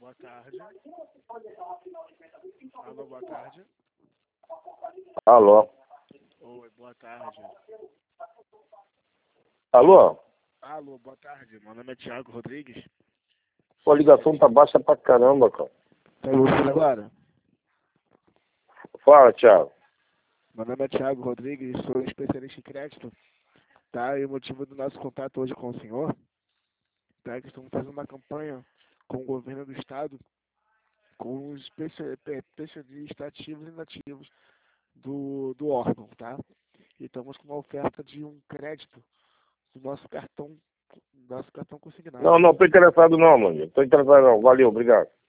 Boa tarde. Alô, boa tarde. Alô? Oi, boa tarde. Alô? Alô, boa tarde. Meu nome é Thiago Rodrigues. Pô, a ligação tá baixa pra caramba, cara. Tá me ouvindo agora? Fala, Thiago. Meu nome é Thiago Rodrigues, sou especialista em crédito. Tá? E o motivo do nosso contato hoje com o senhor é que estamos fazendo uma campanha com o governo do estado com os especialistas ativos e inativos do órgão, tá? E estamos com uma oferta de um crédito do nosso cartão consignado. Não, tô interessado não, mano. Tô interessado não. Valeu, obrigado.